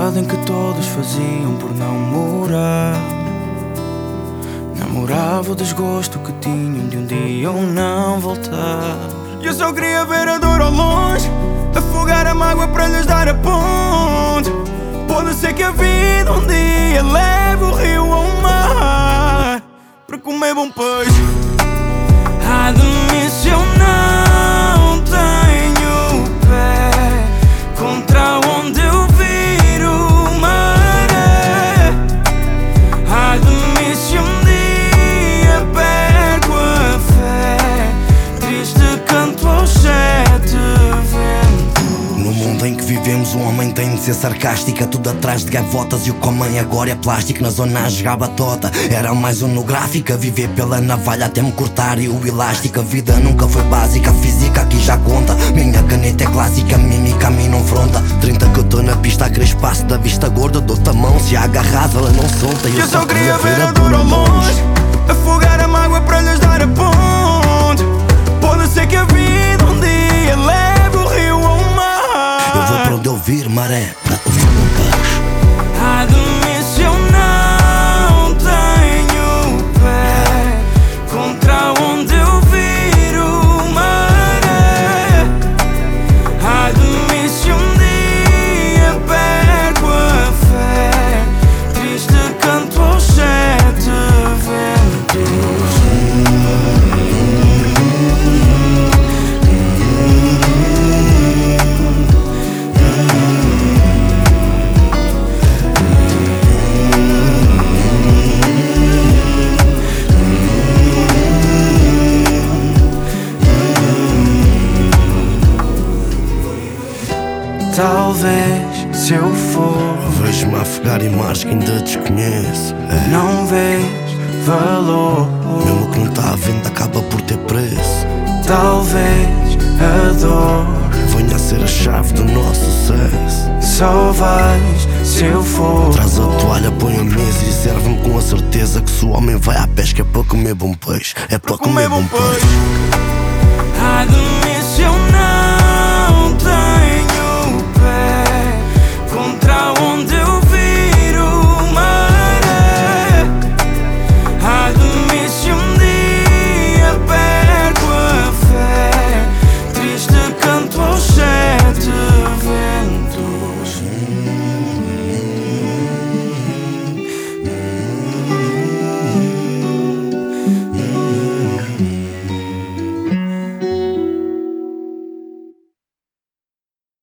estrada em que todos faziam por namorar. Namorava o desgosto que tinham de um dia eu não voltar. Eu só queria ver a dor ao longe, afogar a mágoa para lhes dar a ponte. Pode ser que a vida um dia leve o rio ao mar para comer bom peixe. Ai de mim se eu não tenho pé contra onde eu viro maré. Ai de mim se um dia perco a fé, triste canto aos sete ventos. No mundo em que vivemos, um homem tem de ser sarcástico. Tudo atrás de gavotas e o que comem agora é plástico. Na zona a jogar batota, era mais um no gráfico. A viver pela navalha até me cortar e o elástico. A vida nunca foi básica, a física aqui já conta. Minha caneta é clássica, mímica a mim não fronta. 30 que eu tô na pista a querer espaço da vista gorda. Dou-te a mão, se a agarras ela não solta. Eu só queria ver a dor ao longe, afogar a mágoa para lhes dar a ponte. Pode ser que a vida um dia leve o rio ao mar. Eu vou para onde eu vir, maré, para ouvir um peixe. Ai de mim se eu não tenho pé contra onde eu viro maré. Ai de mim se um dia perco a fé, triste canto aos sete ventos. Talvez se eu for, vejo-me a afogar em mares que ainda desconheço. não vês valor. Mesmo que não está à venda acaba por ter preço. Talvez a dor Venha a ser a chave do nosso sucesso. só vais se eu for. Traz a toalha, põe a mesa e serve-me com a certeza que se o homem vai à pesca é para comer bom peixe. É para comer bom peixe.